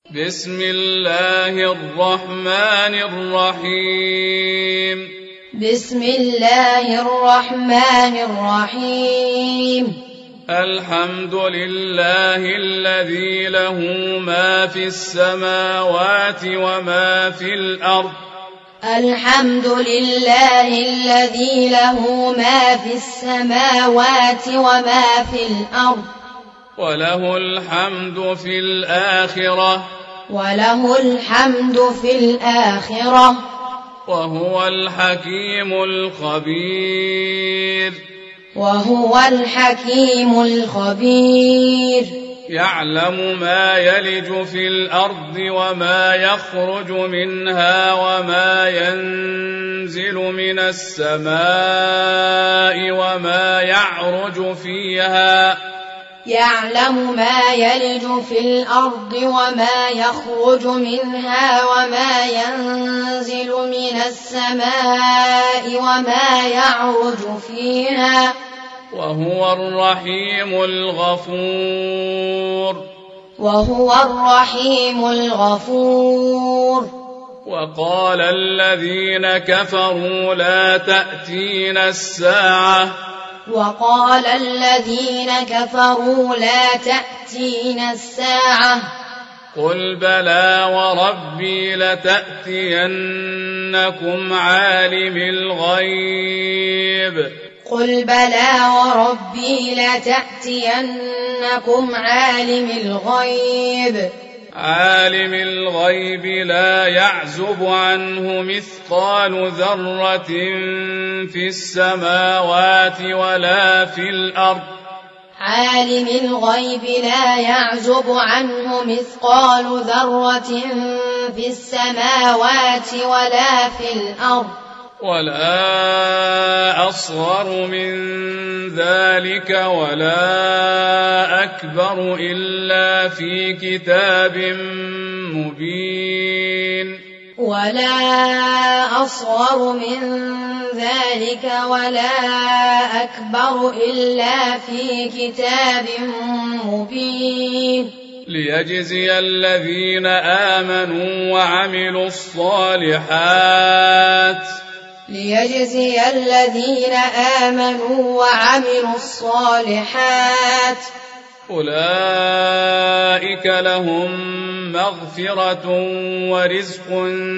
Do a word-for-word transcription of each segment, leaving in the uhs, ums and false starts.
بسم الله الرحمن الرحيم بسم الله الرحمن الرحيم الحمد لله الذي له ما في السماوات وما في الأرض الحمد لله الذي له ما في السماوات وما في الأرض وله الحمد في الآخرة وله الحمد في الآخرة وهو الحكيم الخبير وهو الحكيم الخبير يعلم ما يلج في الأرض وما يخرج منها وما ينزل من السماء وما يعرج فيها يعلم ما يلج في الأرض وما يخرج منها وما ينزل من السماء وما يعرج فيها وهو الرحيم الغفور وهو الرحيم الغفور وقال الذين كفروا لا تأتينا الساعة وقال الذين كفروا لا تأتينا الساعة قل بلى وربي لتأتينكم عالم الغيب قل بلى وربي لتأتينكم عالم الغيب عالم الغيب لا يعزب عنه مثقال ذرة في السماوات ولا في الأرض عالم الغيب لا يعزب عنه مثقال ذرة في السماوات ولا في الأرض ولا أصغر من ذلك ولا أكبر إلا في كتاب مبين ولا أصغر من ذلك ولا أكبر إلا في كتاب مبين ليجزي الذين آمنوا وعملوا الصالحات ليجزي الذين آمنوا وعملوا الصالحات أولئك لهم مغفرة ورزق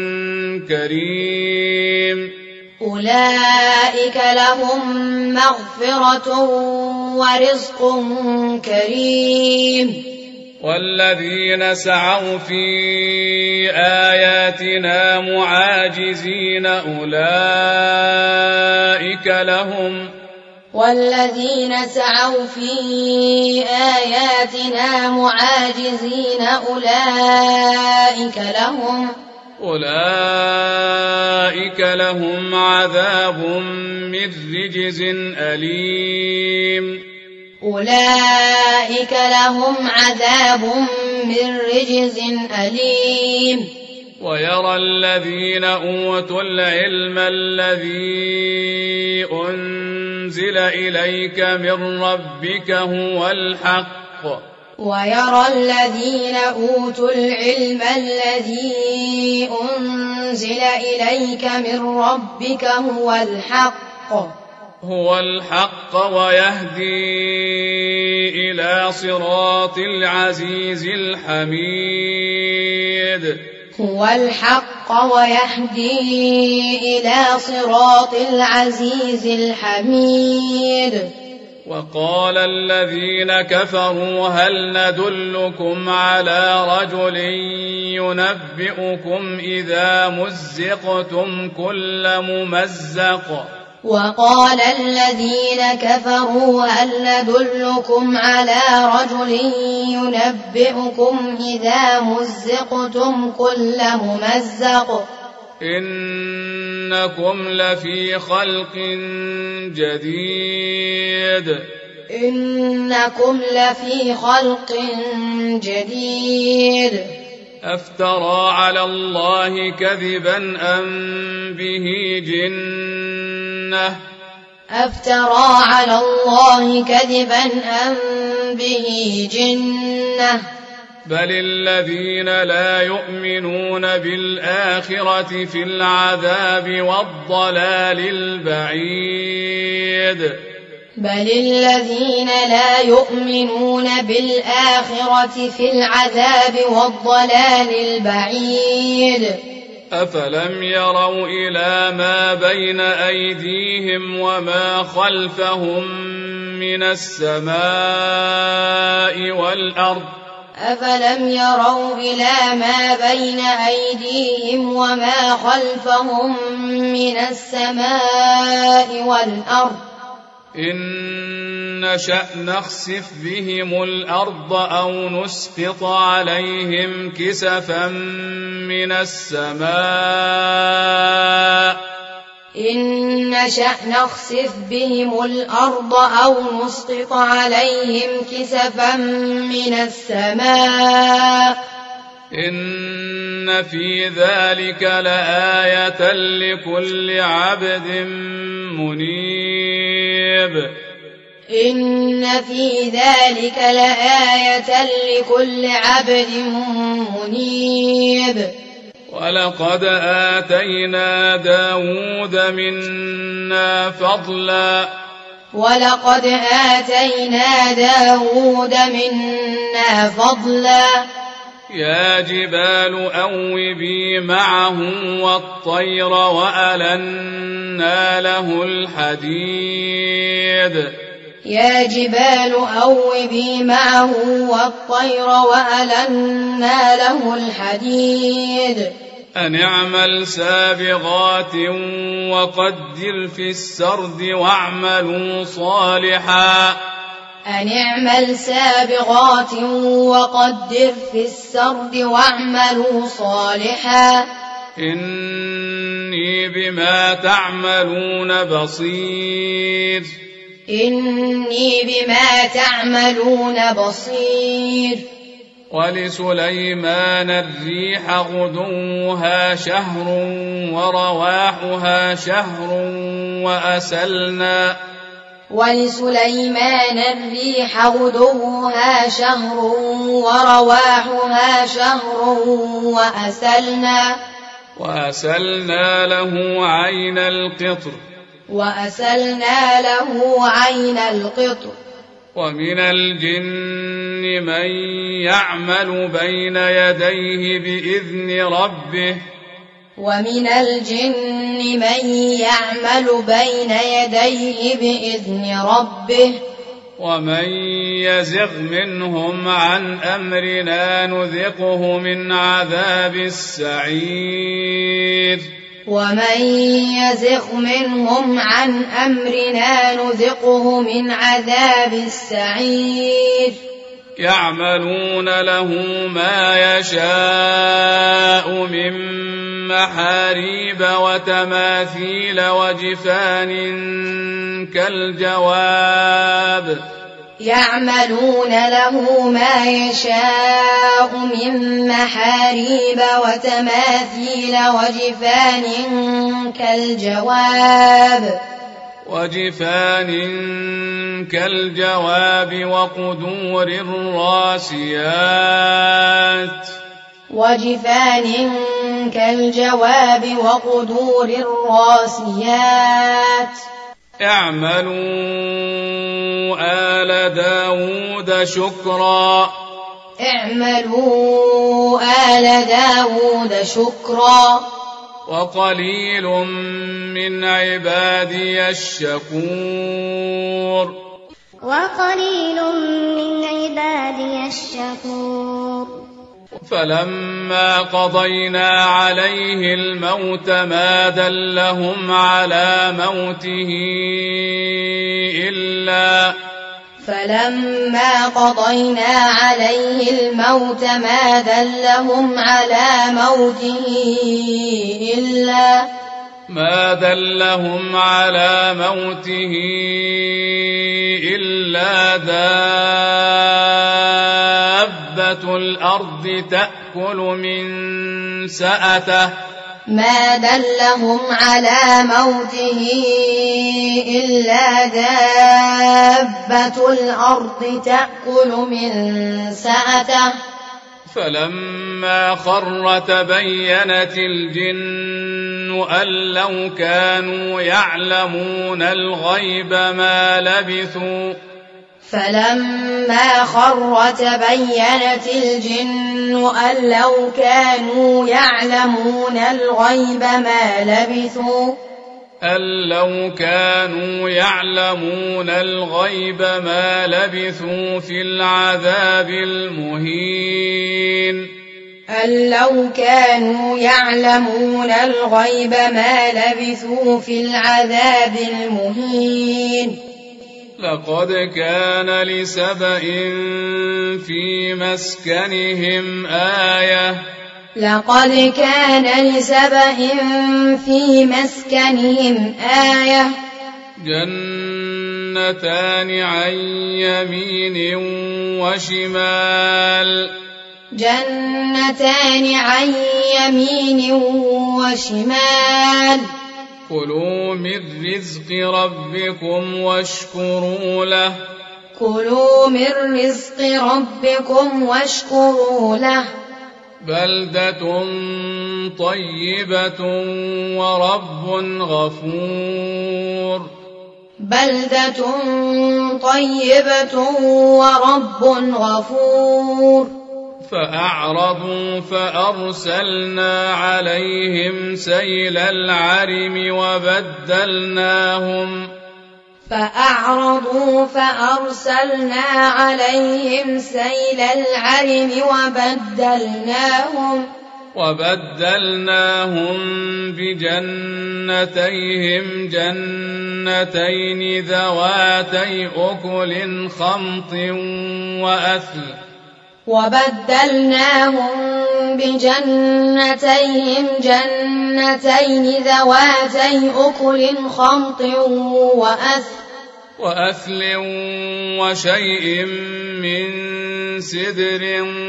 كريم أولئك لهم مغفرة ورزق كريم والذين سعوا في آياتنا معاجزين أولئك لهم والذين سعوا في آياتنا معاجزين أولئك لهم أولئك لهم عذاب من رجز أليم أولئك لهم عذاب من رجز أليم ويرى الذين أوتوا العلم الذي أنزل إليك من ربك هو الحق ويرى الذين أوتوا العلم الذي أنزل إليك من ربك هو الحق هو الحق ويهدي إلى صراط العزيز الحميد هو الحق ويهدي إلى صراط العزيز الحميد وقال الذين كفروا هل ندلكم على رجل ينبئكم إذا مزقتم كل ممزق وقال الذين كفروا هل ندلكم على رجل ينبئكم إذا مزقتم كل ممزق إنكم لفي خلق جديد إنكم لفي خلق جديد أفترى على الله كذبا أم به جنة أفترى على الله كذبا أم به جنة بل الذين لا يؤمنون بالآخرة في العذاب والضلال البعيد بل الذين لا يؤمنون بالآخرة في العذاب والضلال البعيد أفلم يروا إلى ما بين أيديهم وما خلفهم من السماء والأرض أفلم يروا إلى ما بين أيديهم وما خلفهم من السماء والأرض إن نشأ نخسف بهم الأرض أو نسقط عليهم كسفا من السماء إن نشأ نخسف بهم الأرض أو نسقط عليهم كسفا من السماء إن في ذلك لآية لكل عبد منيب إن في ذلك لآية لكل عبد منيب ولقد آتينا داود منا فضلا ولقد آتينا داود منا فضلا يا جبال أوبي معه والطير وألنا له الحديد يا جبال أوبي معه والطير وألنا له الحديد أن اعمل سابغات وقدر في السرد واعملوا صالحا أن اعمل سابغات وقدر في السرد واعملوا صالحا إني بما تعملون بصير إني بما تعملون بصير ولسليمان الريح غدوها شهر ورواحها شهر وأسلنا ولسليمان الريح غدوها شهر ورواحها شهر وأسلنا وأسلنا له عين القطر وأسلنا له عين القطر ومن الجن من يعمل بين يديه بإذن ربه ومن الجن من يعمل بين يديه بإذن ربه ومن يزغ منهم عن أمرنا نذقه من عذاب السعير ومن يزغ منهم عن أمرنا نذقه من عذاب السعير يعملون له ما يشاء من محاريب وتماثيل وجفان كالجواب يعملون له ما يشاء من محاريب وتماثيل وجفان كالجواب وجفان كالجواب وقدور الراسيات وجفان كالجواب وقدور الراسيات اعملوا آل داود شكرا اعملوا آل داود شكرا وقليل من عبادي الشكور وقليل من عبادي الشكور فلما قضينا عليه الموت ما دلهم على موته إلا فلما قضينا عليه الموت ما دلهم على موته إلا ما دلهم على موته إلا دابة الأرض تأكل من سأته ما دلهم على موته إلا دابة الأرض تأكل من سأته فلما خر تبينت الجن أن لو كانوا يعلمون الغيب ما لبثوا فلما خر تبينت الجن أن لو كانوا يعلمون الغيب ما لبثوا أن لو كانوا يعلمون الغيب ما لبثوا في العذاب المهين أن لو كانوا يعلمون الغيب ما لبثوا في العذاب المهين لقد كان لسبإ في مسكنهم آية لقد كان لسبإ في مسكنهم آية جنتان عن يمين وشمال جنتان عن يمين وشمال كلوا من رزق ربكم واشكروا له كلوا من رزق ربكم واشكروا له بلدة طيبة ورب غفور بلدة طيبة ورب غفور فأعرضوا فأرسلنا عليهم سيل العرم وبدلناهم فأعرضوا فأرسلنا عليهم سيل العرم وبدلناهم وبدلناهم بجنتيهم جنتين ذواتي أكل خمط وأثل وبدلناهم بجنتيهم جنتين ذواتي أكل خمط وأثل وأثل وشيء من سدر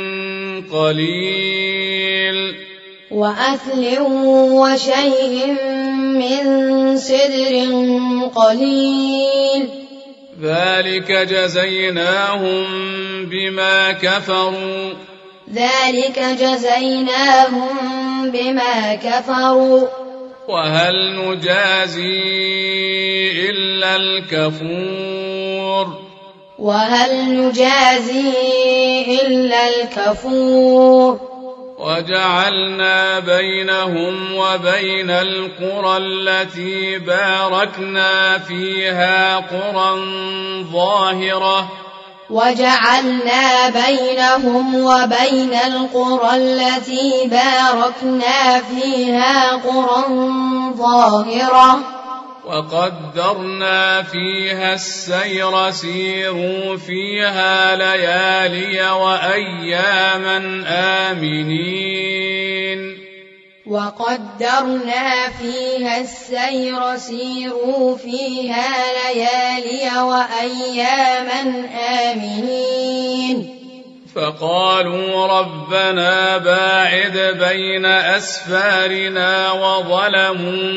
قليل وأثل وشيء من سدر قليل ذلك جزيناهم بما كفروا ذلك جزيناهم بما كفروا وهل نجازي إلا الكفور وهل نجازي إلا الكفور وجعلنا بينهم وبين القرى التي باركنا فيها قرى ظاهرة وجعلنا بينهم وبين القرى التي باركنا فيها قرى ظاهرة وقدرنا فيها السير سيروا فيها ليالي وأياما آمنين وقدرنا فيها السير سيروا فيها ليالي وأياما آمنين فقالوا ربنا باعد بين أسفارنا وظلموا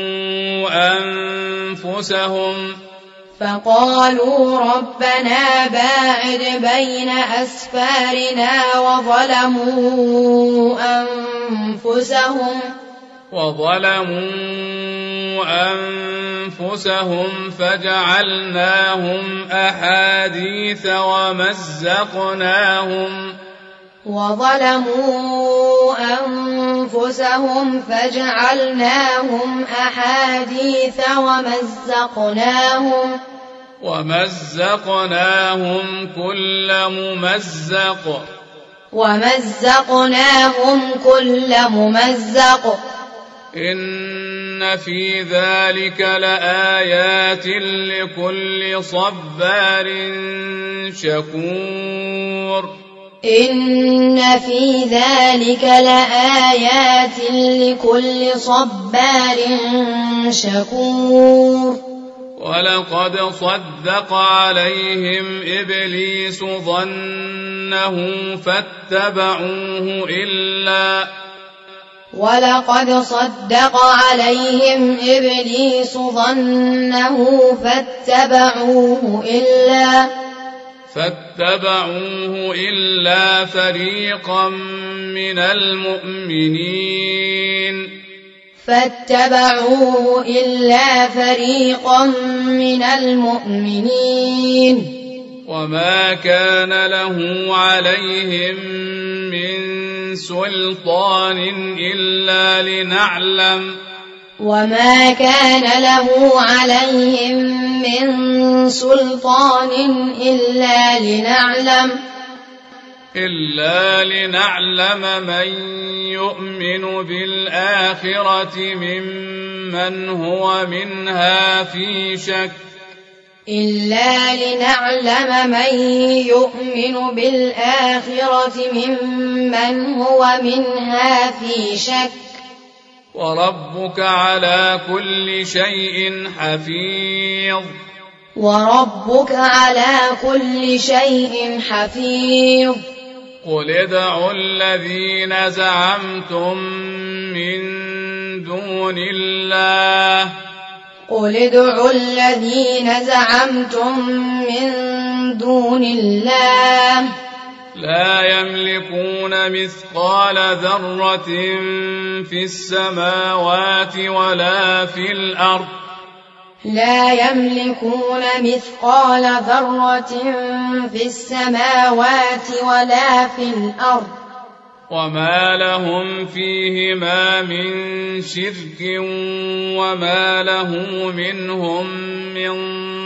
أنفسهم فقالوا ربنا باعد بين أسفارنا وظلموا أنفسهم وظلموا أنفسهم فجعلناهم أحاديث ومزقناهم وظلموا أنفسهم فجعلناهم أحاديث ومزقناهم ومزقناهم كل ممزق ومزقناهم كل ممزق إن في ذلك لآيات لكل صبار شكور إن في ذلك لآيات لكل صبار شكور ولقد صدق عليهم إبليس ظنه فاتبعوه إلا ولقد صدق عليهم إبليس ظنه فاتبعوه إلا فاتبعوه إلا فريقا من المؤمنين فاتبعوه إلا فريقا من المؤمنين وما كان له عليهم من سلطان إلا لنعلم وما كان له عليهم من سلطان إلا لنعلم إلا لنعلم من يؤمن بالآخرة ممن هو منها في شك إلا لنعلم من يؤمن بالآخرة ممن هو منها في شك وربك على كل شيء حفيظ وربك على كل شيء حفيظ قل ادعوا الذين زعمتم من دون الله قل ادعوا الذين زعمتم من دون الله لا يملكون مثقال ذرة في السماوات ولا في الأرض لا يملكون مثقال ذرة في السماوات ولا في الأرض وما لهم فيهما من شرك وما له منهم من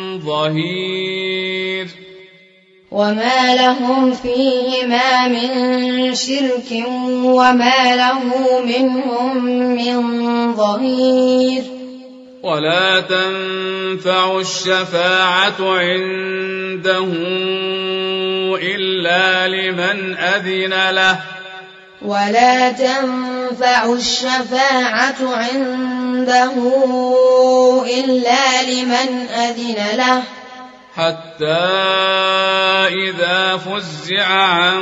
ظهير وما لهم فيهما من شرك وما له منهم من ظهير ولا تنفع الشفاعة عنده إلا لمن أذن له ولا تنفع الشفاعة عنده إلا لمن أذن له حتى إذا فزع عن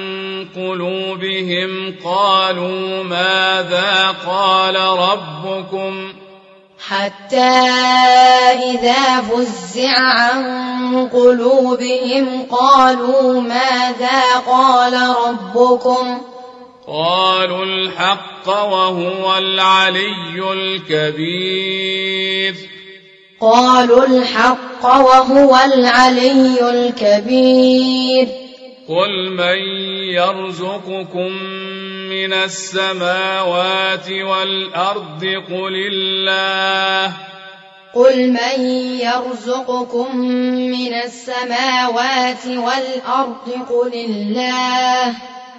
قلوبهم قالوا ماذا قال ربكم حتى إذا فزع عن قلوبهم قالوا ماذا قال ربكم قالوا الحق وهو العلي الكبير قالوا الحق وهو العلي الكبير قل من يرزقكم من السماوات والأرض قل الله قل من يرزقكم من السماوات والأرض قل الله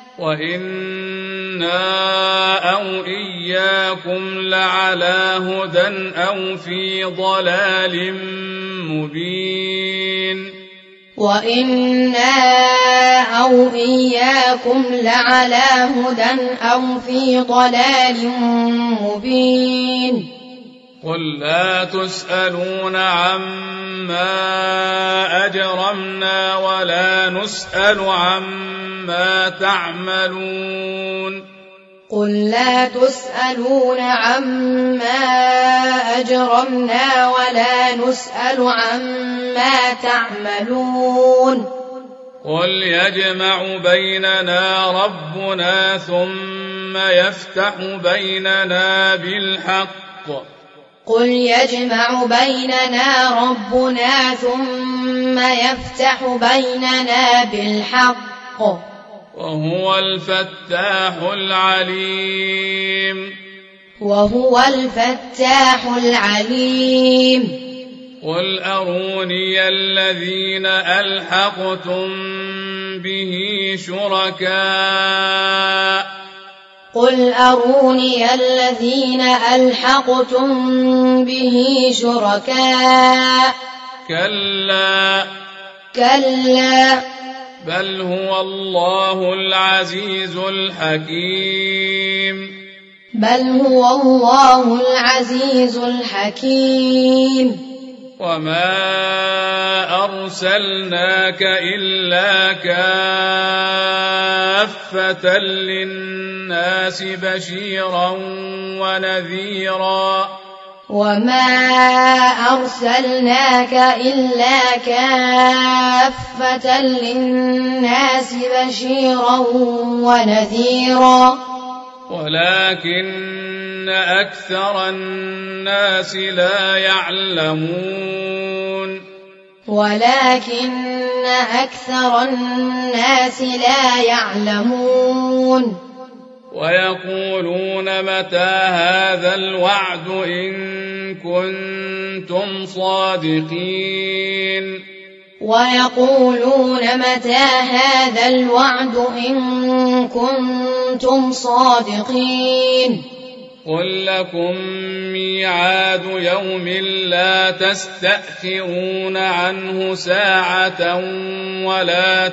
وإنا أو إياكم لعلى هدى أو في ضلال مبين وإنا أو إياكم لعلى هدى أو في ضلال مبين قل لا تسألون عما أجرمنا ولا نسأل عما تعملون قل لا تسألون عما أجرمنا ولا نسأل عما تعملون قل يجمع بيننا ربنا ثم يفتح بيننا بالحق قل يجمع بيننا ربنا ثم يفتح بيننا بالحق وهو الفتاح العليم وهو الفتاح العليم قل أروني الذين ألحقتم به شركاء قل أروني الذين ألحقتم به شركاء كلا كلا بل هو الله العزيز الحكيم بل هو الله العزيز الحكيم وما أرسلناك إلا كافة للناس بشيرا ونذيرا وما أرسلناك إلا كافة للناس بشيرا ونذيرا ولكن أكثر الناس لا يعلمون ولكن أكثر الناس لا يعلمون ويقولون متى هذا الوعد إن كنتم صادقين ويقولون متى هذا الوعد إن كنتم صادقين قل لكم ميعاد يوم لا تستأخرون عنه ساعة ولا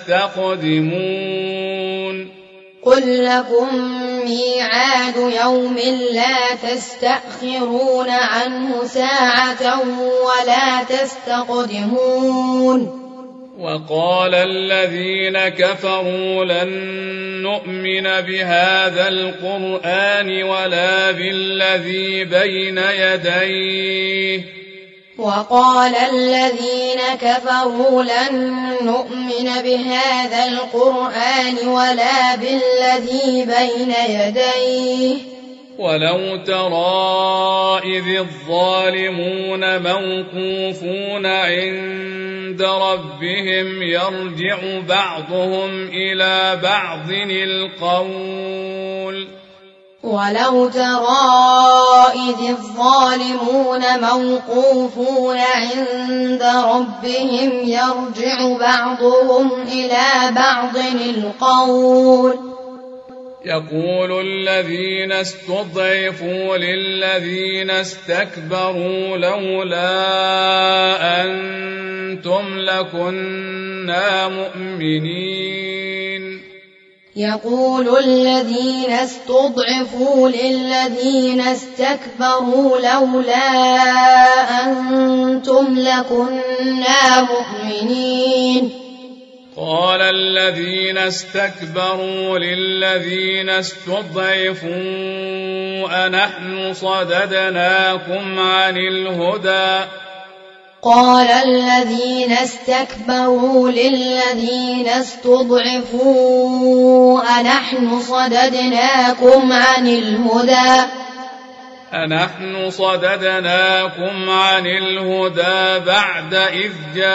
تستقدمون قل لكم ميعاد يوم لا تستأخرون عنه ساعة ولا تستقدمون وقال الذين كفروا لن نؤمن بهذا القرآن ولا بالذي بين يديه وقال الذين كفروا لن نؤمن بهذا القرآن ولا بالذي بين يديه ولو ترى إذ الظالمون موقوفون عند ربهم يرجع بعضهم إلى بعض القول ولو ترى إذ الظالمون موقوفون عند ربهم يرجع بعضهم إلى بعض القول يقول الذين استضعفوا للذين استكبروا لولا أنتم لكنا مؤمنين يقول الذين استضعفوا للذين استكبروا لولا أنتم لكنا مؤمنين قال الذين استكبروا للذين استضعفوا أنحن صددناكم عن الهدى قال الذين استكبروا للذين استضعفوا أنحن صددناكم عن الهدى أنحن صددناكم عن الهدى بعد إذ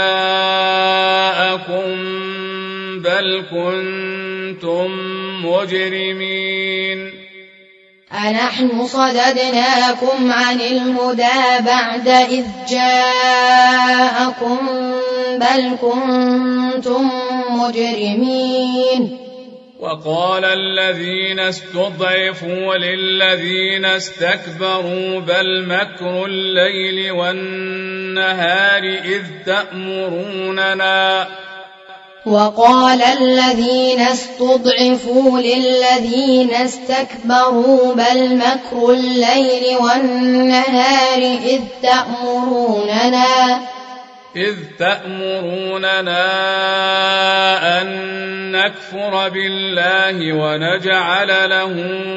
جاءكم بل كنتم مجرمين أنحن صددناكم عن الهدى بعد إذ جاءكم بل كنتم مجرمين وقال الذين استضعفوا للذين استكبروا بل مكر الليل والنهار إذ تأمروننا وقال الذين استضعفوا للذين استكبروا بل مكر الليل والنهار إذ تأمروننا إذ تأمروننا أن نكفر بالله ونجعل له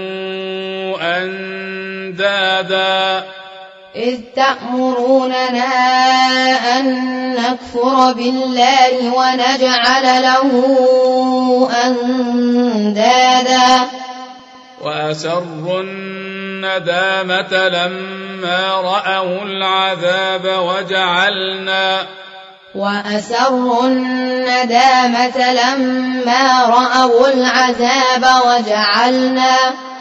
أندادا إذ تأمروننا أن نكفر بالله ونجعل له أندادا وأسروا الندامة لما رأوا العذاب وجعلنا وأسروا الندامة لما رأوا العذاب وجعلنا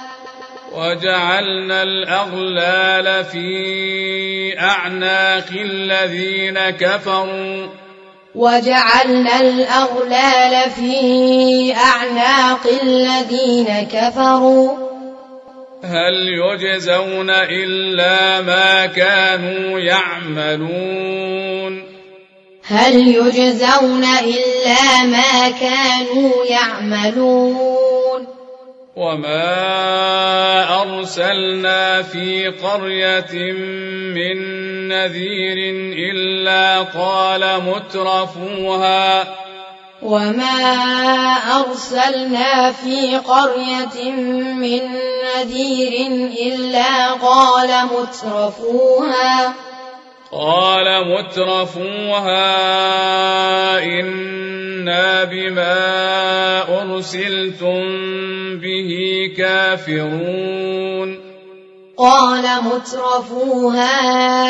وجعلنا الأغلال في أعناق الذين كفروا وجعلنا الأغلال في أعناق الذين كفروا هل يجزون إلا ما كانوا يعملون هل يجزون إلا ما كانوا يعملون وما أرسلنا في قرية من نذير إلا قال مترفوها وما أرسلنا في قرية من نذير إلا قال مترفوها قال مترفوها إنا بما أرسلتم به كافرون قال مترفوها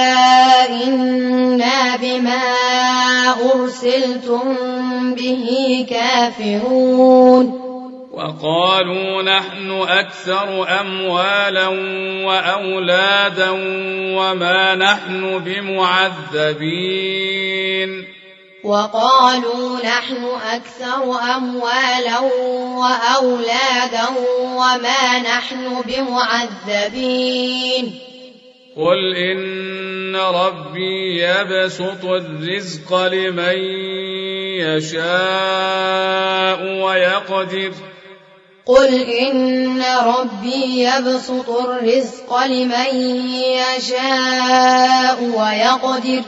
إنا بما أرسلتم به كافرون وقالوا نحن أكثر أموالا وأولادا وما نحن بمعذبين وقالوا نحن أكثر أموالا وأولادا وما نحن بمعذبين قل إن ربي يبسط الرزق لمن يشاء ويقدر قل إن ربي يبسط الرزق لمن يشاء ويقدر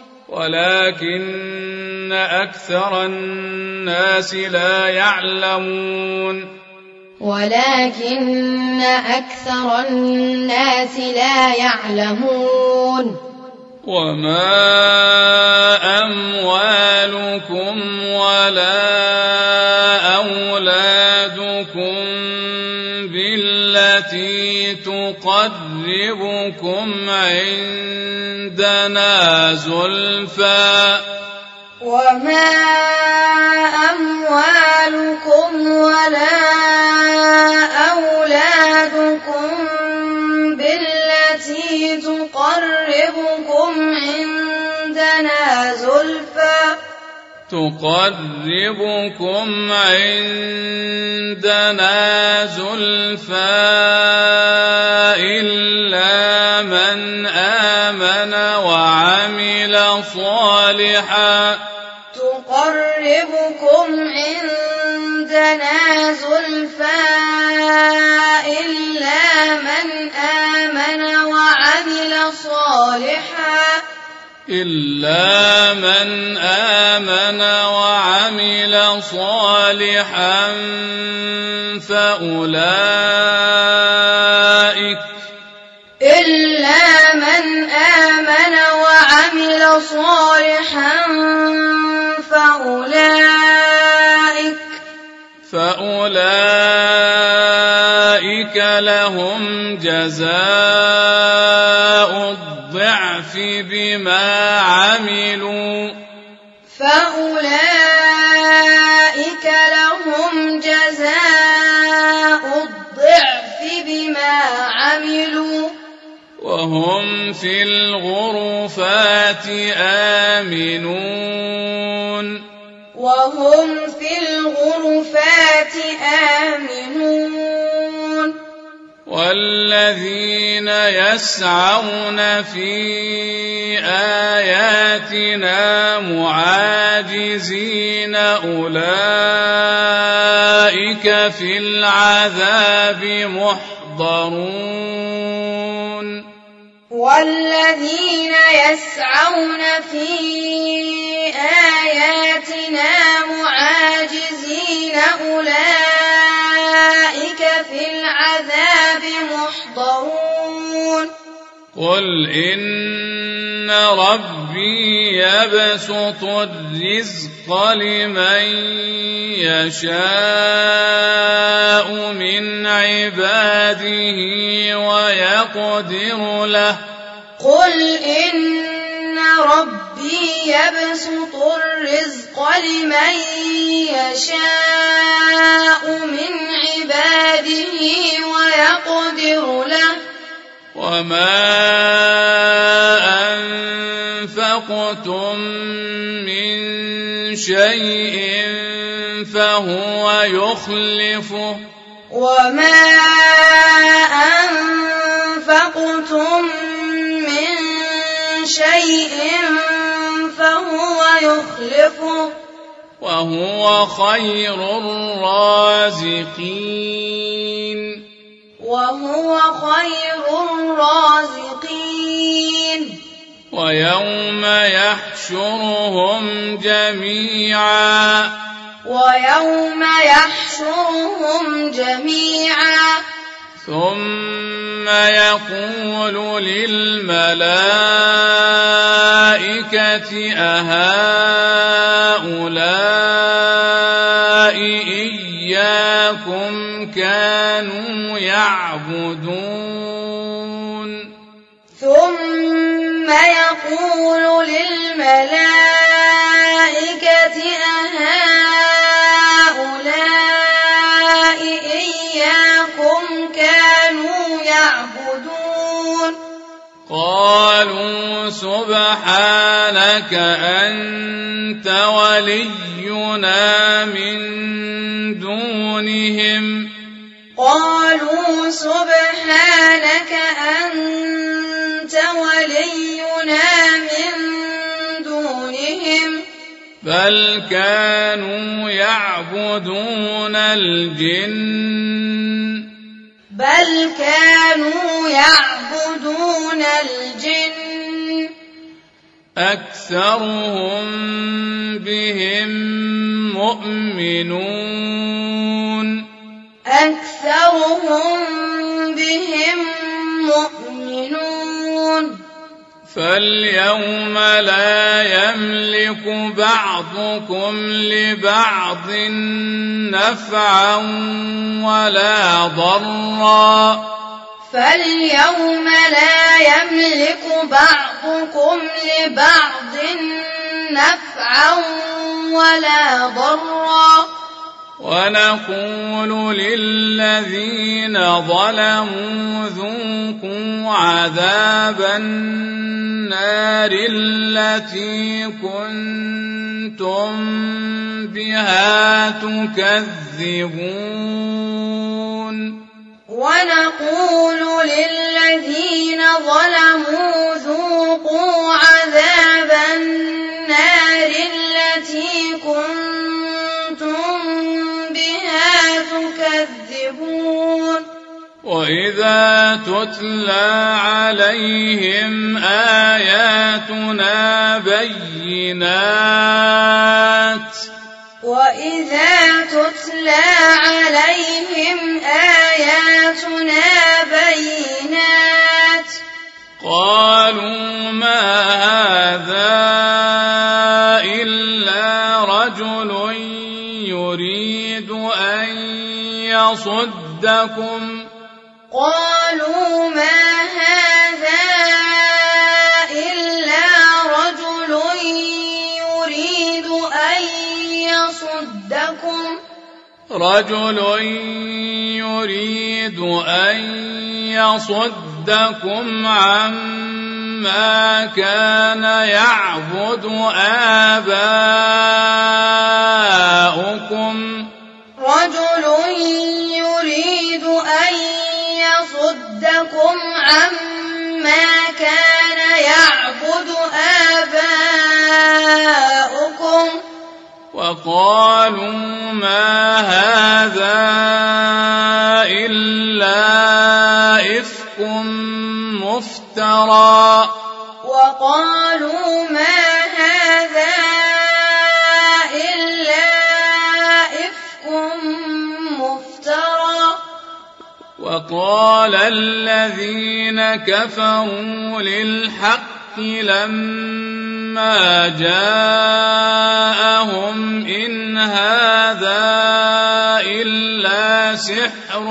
ولكن أكثر الناس لا يعلمون ولكن أكثر الناس لا يعلمون وما أموالكم ولا أولادكم بالتي تقربكم عندنا زلفى وما أموالكم ولا أولادكم بالتي تقربكم عندنا زلفى تقربكم عندنا زلفى إلا من آمن وعمل صالحا تقربكم عندنا زلفى إلا من آمن وعمل صالحا إلا من آمن وعمل صالحا فأولئك إلا من آمن وعمل صالحا فأولئك فأولئك لهم جزاء الضعف بما عملوا فأولئك لهم جزاء الضعف بما عملوا وهم في الغرفات آمنون وهم في الغرفات آمنون والذين يسعون في آياتنا معاجزين أولئك في العذاب محضرون والذين يسعون في آياتنا معاجزين أولئك في العذاب محضرون قل إن ربي يبسط الرزق لمن يشاء من عباده ويقدر له قل إن ربي يبسط الرزق لمن يشاء من عباده ويقدر له وما أنفقتم من شيء فهو يخلفه وما أنفقتم من شيء فهو يخلفه وهو خير الرازقين وهو خير الرازقين ويوم يحشرهم جميعا ويوم يحشرهم جميعا ثم يقول للملائكة أهؤلاء إياكم كانوا يعبدون ثم يقول للملائكة أهؤلاء إياكم كانوا يعبدون قالوا سبحانك أنت ولينا من دونهم قالوا سبحانك أنت ولينا من دونهم بل كانوا يعبدون الجن بل كانوا يعبدون الجن أكثرهم بهم مؤمنون أكثرهم بهم مؤمنون فاليوم لا يملك بعضكم لبعض نفعا ولا ضرا فاليوم لا يملك بعضكم لبعض نفعا ولا ضرا ونقول للذين ظلموا ذوقوا عذاب النار التي كنتم بها تكذبون ونقول للذين ظلموا ذوقوا عذاب النار التي كنتم بها تكذبون وإذا تتلى عليهم آياتنا بينات وإذا تتلى عليهم آياتنا بينات قالوا ما هذا إلا رجل يريد أن يصدكم قالوا ما هذا إلا رجل يريد أن يصدكم رجل يريد أن يصدكم عما كان يعبد آباؤكم رجل يريد أن يصدكم عما كان يعبد آباؤكم وقالوا ما هذا إلا إفك مفترى وقالوا ما هذا إلا إفك مفترى وقال الذين كفروا للحق لما جاءهم إن هذا إلا سحر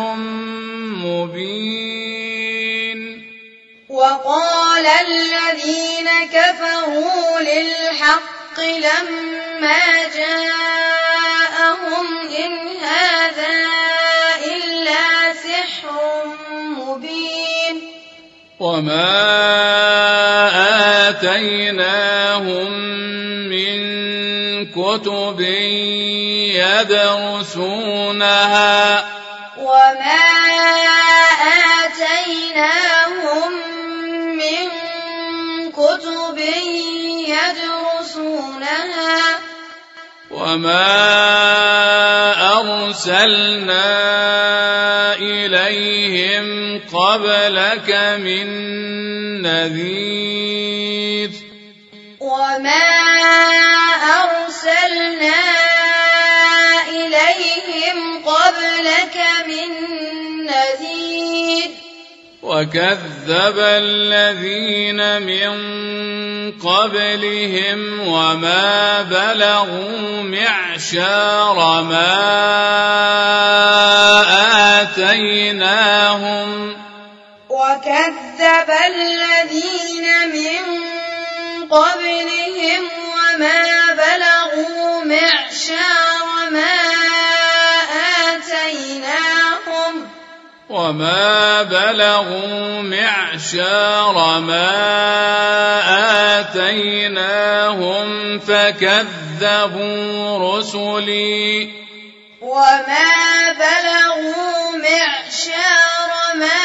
مبين وقال الذين كفروا للحق لما جاءهم إن هذا إلا سحر مبين وما آتيناهم من كتب يدرسونها وما آتيناهم من كتب يدرسونها وما أرسلنا إليهم قبلك من نذير وما أرسلنا إليهم قبلك من نذير وكذب الذين من قبلهم وما بلغوا معشار ما آتيناهم وكذب الذين من قبلهم وما بلغوا معشار ما آتيناهم وما بلغوا معشار ما آتيناهم فكذبوا رسلي وما بلغوا معشار ما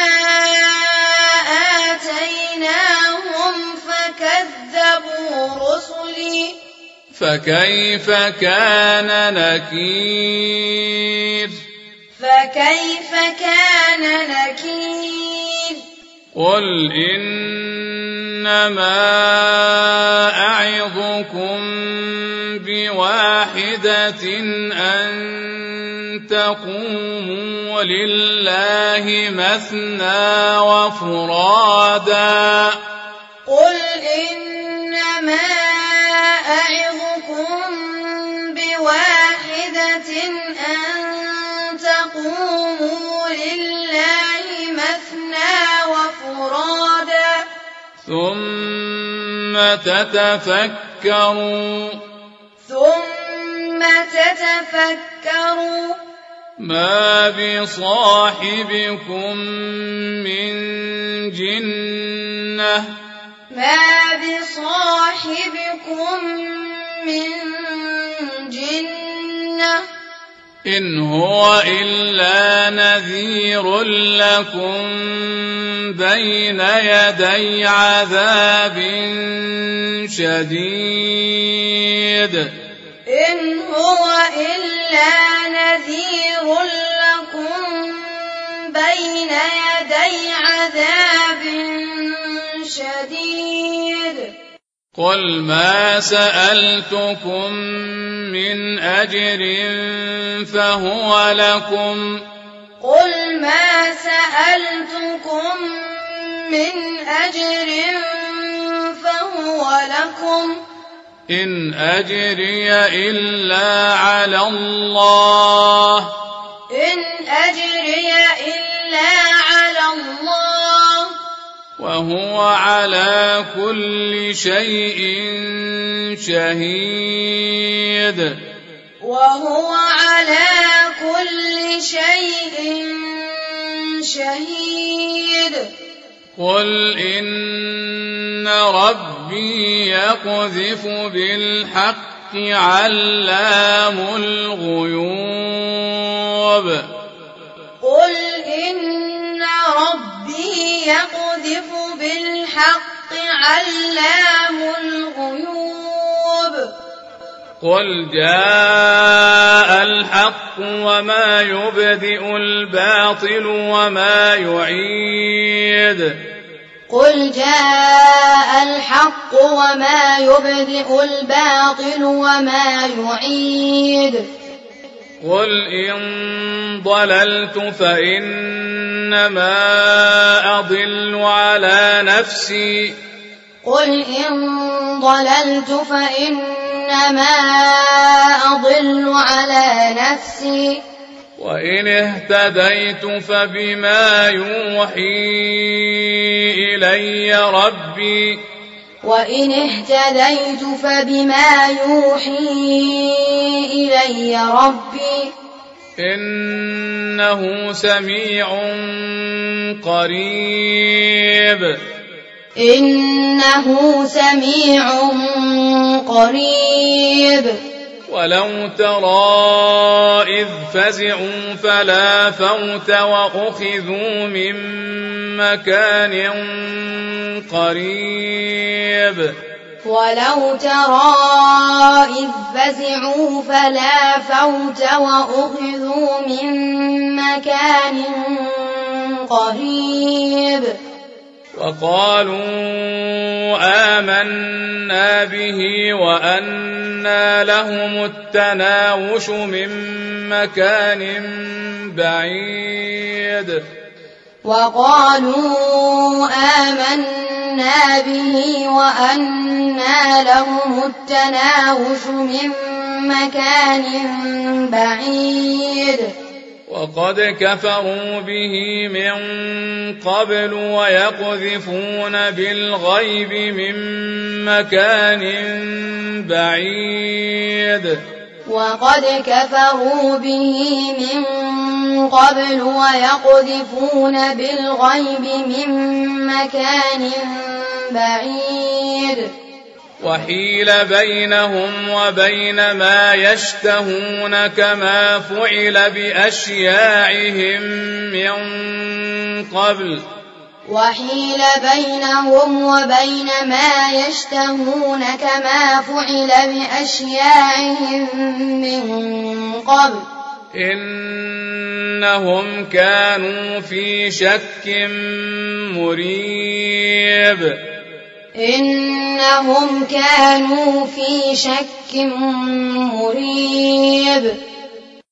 آتيناهم فكذبوا رسلي فكيف كان نكير فكيف كان نكير قل إنما أعظكم بواحدة أن تقوموا لله مثنى وفرادا قل إنما أعظكم بواحدة أن تقوموا لله مثنى وفرادا ثم تتفكروا ثم تتفكروا ما بصاحبكم من جنة ما بصاحبكم من جنة إن هو إلا نذير لكم بين يدي عذاب شديد إن هو إلا نذير لكم بين يدي عذاب شديد قل ما سألتكم من أجر فهو لكم قل ما سألتكم من أجر فهو لكم إن أجري إلا على الله إن أجري إلا على الله وهو على كل شيء شهيد وهو على كل شيء شهيد قل إن ربي يقذف بالحق علام الغيوب قل إن ربي يقذف بالحق علام الغيوب قل جاء الحق وما يبدئ الباطل وما يعيد قل جاء الحق وما يبدئ الباطل وما يعيد قل إن ضللت فإنما أضل على نفسي قل إن ضللت فإنما أضل على نفسي وإن اهتديت فبما يوحي إلي ربي وإن اهتديت فبما يوحي إلي ربي إنه سميع قريب إنه سميع قريب ولو ترى إذ فزعوا فلا فوت وأخذوا من مكان قريب ولو ترى إذ فزعوا فلا فوت وأخذوا من مكان قريب وقالوا آمنا به وأنى لهم التناوش من مكان بعيد وقالوا آمنا به وأنى لهم التناوش من مكان بعيد وقد كفروا به من قبل ويقذفون بالغيب من مكان بعيد وقد كفروا به من قبل ويقذفون بالغيب من مكان بعيد وحيل بينهم وبين ما يشتهون كما فعل بأشياعهم من قبل وحيل بينهم وبين ما يشتهون كما فعل بأشياعهم من قبل إنهم كانوا في شك مريب إنهم كانوا في شك مريب